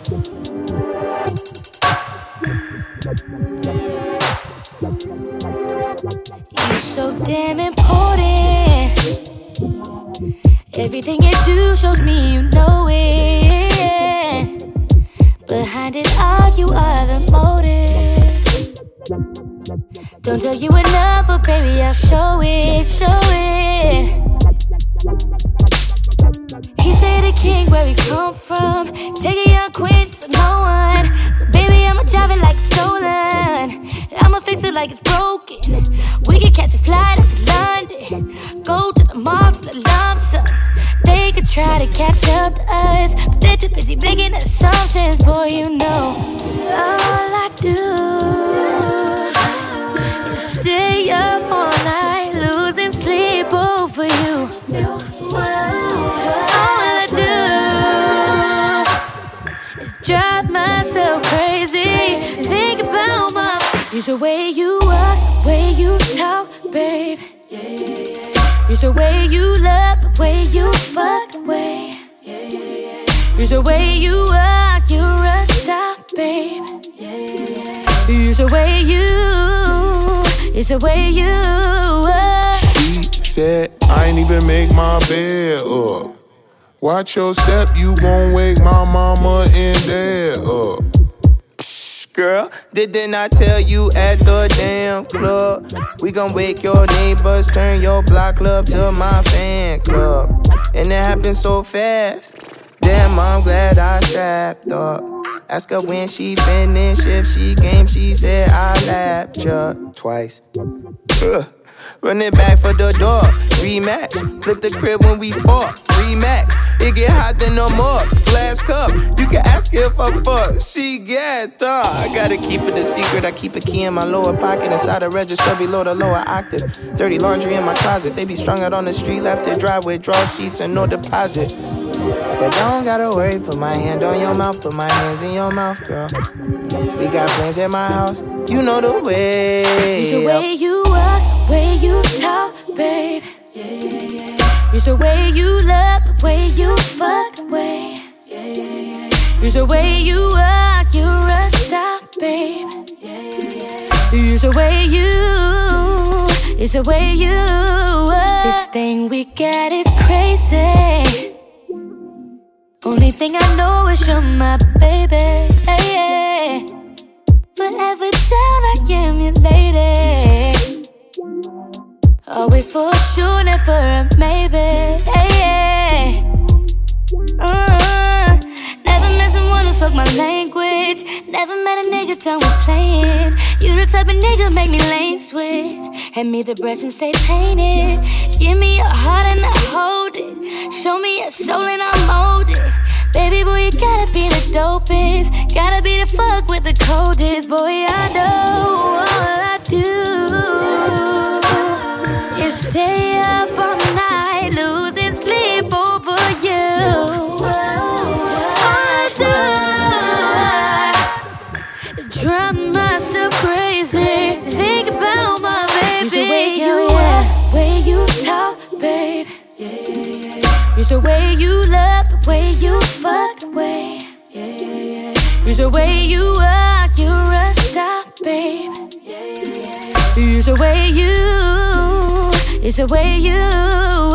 You so damn important. Everything you do shows me you know it. Behind it all, you are the motive. Don't tell you enough, but baby, I'll show it, show it. He say the king where we come from. Take a young queen to no one. So baby, I'ma drive it like it's stolen. I'ma fix it like it's broken. We can catch a flight up to London. Go to the mall for the lump sum. They could try to catch up to us, but they're too busy making assumptions. Boy, you know all I do is stay up all night, losing sleep over you. All I do is drive myself crazy. Think about my. It's the way you walk, way you talk, babe. It's the way you love, the way you fuck, the way. It's the way you are, you're a star, babe. It's the way you, it's the way you are. He said, I ain't even make my bed up. Watch your step, you gon' wake my mama and dad up. Girl, didn't I tell you at the damn club? We gon' wake your neighbors, turn your block club to my fan club. And it happened so fast. Damn, I'm glad I strapped up. Ask her when she finished, if she came, she said I lapped ya twice. Run it back for the door, rematch. Flip the crib when we fought, remax. It get hot then no more, glass cup. You can ask her if I fuck, she get thought. I gotta keep it a secret, I keep a key in my lower pocket. Inside the register below the lower octave. Dirty laundry in my closet, they be strung out on the street. Left it dry with draw sheets and no deposit. But don't gotta worry, put my hand on your mouth, put my hands in your mouth, girl. We got plans at my house, you know the way. It's the way you walk, way you talk, babe. It's the way you love, the way you fuck, the way. It's the way you are, you're a star, babe. It's the way you, it's the way you are. This thing we got is crazy. Only thing I know is you're my baby. Forever down, I am your lady. Always for sure, never a maybe. Never met someone who spoke my language. Never met a nigga done with playing. You the type of nigga make me lane switch. Hand me the brush and say paint it. Give me your heart and I hold it. Show me your soul and I mold it. Baby boy, you gotta be the dopest. Gotta be the fuck with the coldest. Boy, I know all I do is stay up all night, losing sleep over you. All I do is drive myself crazy. Think about my baby. It's the way you walk, way you talk, babe. It's the way you love, the way you fuck, the way. It's the way you are, you're a star, babe. It's the way you, it's the way you